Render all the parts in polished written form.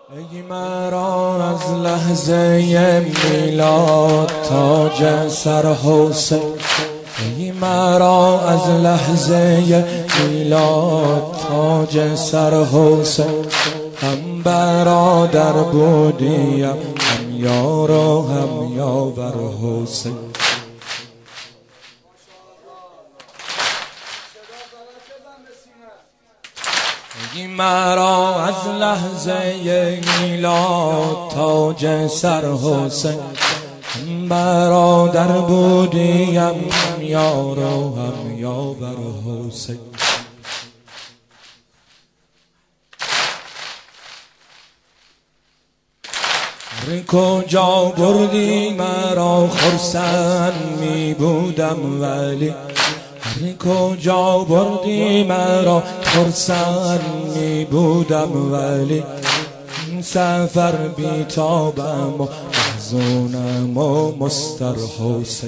ای مرا از لحظه میلاد تاج سر حسین، ای مرا از لحظه میلاد تاج سر حسین. هم برادر بودیم هم یار و هم یاور حسین. ای مرا از لحظه میلاد تاج سر حسین، هم برادر بودیم هم یار و هم یاور حسین. هر کجا بردی مرا خرسند می بودم، ولی هر کجا بردی مرا خرسند می بودم، ولی این سفر بیتابم و محزونم و مستر حسین.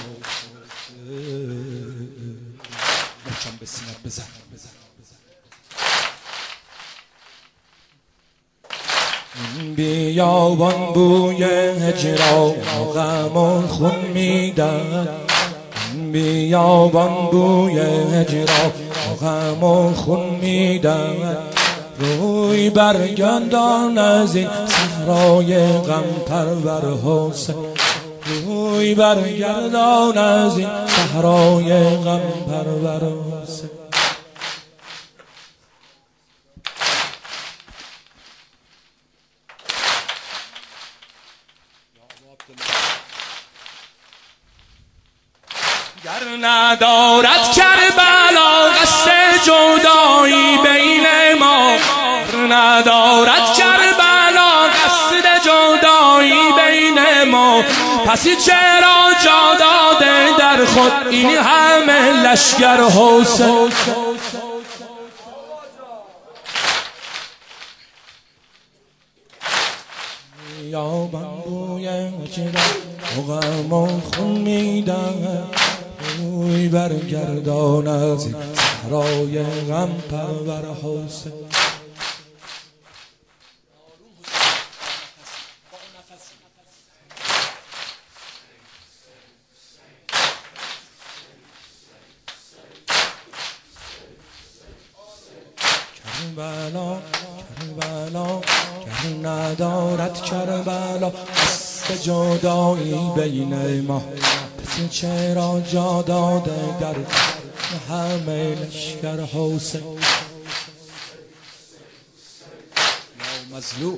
این بیابان بوی هجران و غم و خون میدن، این بیابان بوی هجران و غم و خون میدن. روی برگردان از این صحرای غم پرور حسین، روی برگردان از این صحرای غم پرور حسین. گر ندارد کربلا قصد جدایی بین ما، گر ندارد کربلا قصد جدایی بین ما، پسی چرا جا داده در خود این همه لشکر حسین. بیابان بوی هجران و غم و خون میدن، روی برگردان از این صحرای غم پرور حسین. کربلا کربلا گر ندارد کربلا قصد جدایی بین ما، پس چرا جا داده در همه لشکر حسین. یا مظلوم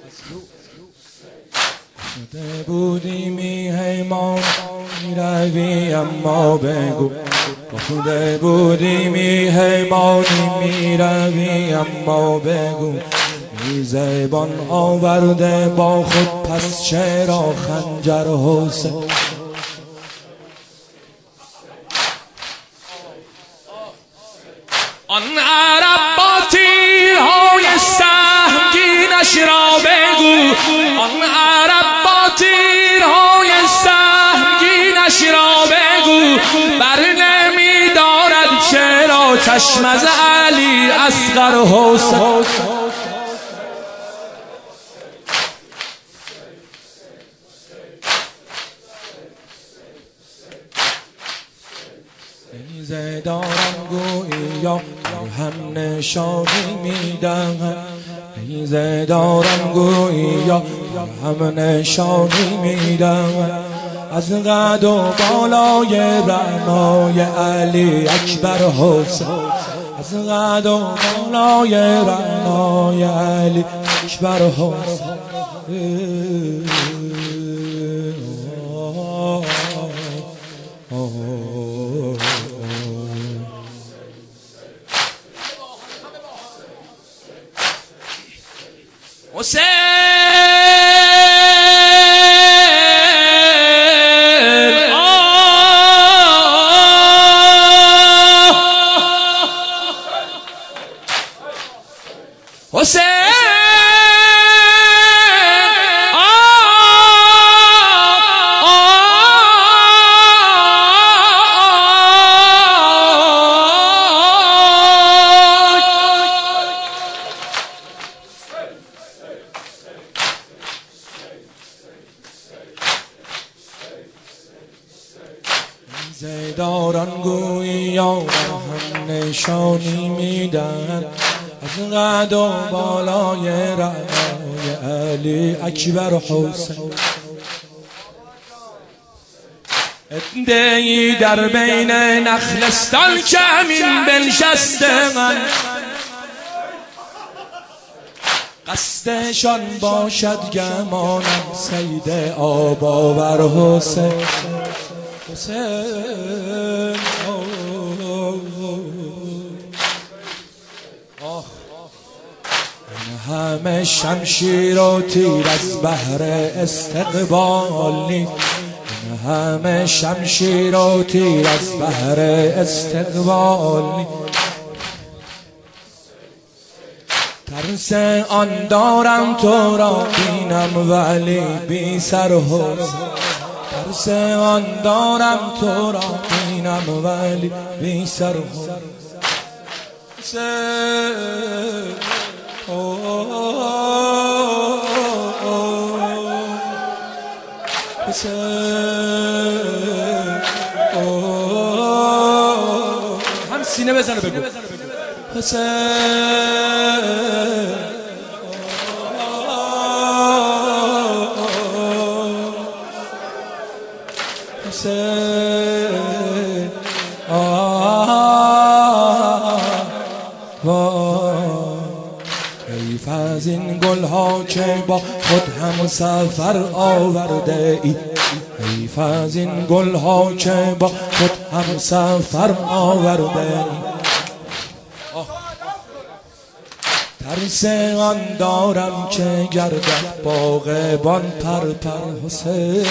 شده بودی میهمان میروی اما بگو، گفته بودی میهمانی میروی اما بگو، میزبان آورده با خود پس چرا خنجر حسین. آن عرب با تیرهای سهمگینش را بگو، آن عرب با تیرهای سهمگینش را بگو، بر نمی دارد چرا چشم از علی اصغر حسین. نیزه دارم گویا هم نشانی میدم، نیزه دارم گویا هم نشانی میدم، از قد و بالای رعنای علی اکبر حسین، از قد و بالای رعنای علی اکبر حسین. حسین حسین زیداران گویا هم نشانی میدن از قد و بالای رعنای علی اکبر حسین. عده‌ای در بین نخلستان که همین بنشستند، قصدشان باشد گمانم سید آباور حسین. حسین همه شمشیر و تیر از بهر استقبالی، همه شمشیر و تیر از بهر استقبالی. ترس آن دارم تو را بینم ولی بی سر حسین. ترس آن دارم تو را بینم ولی بی سر حسین. هم سینه بزنه بگو حسین. حسین حیف از این گلها که با خود هم سفر آورده ای، حیف از این گلها که با خود هم سفر آورده ای. ترس آن دارم که گردد باغبان پر پر حسین.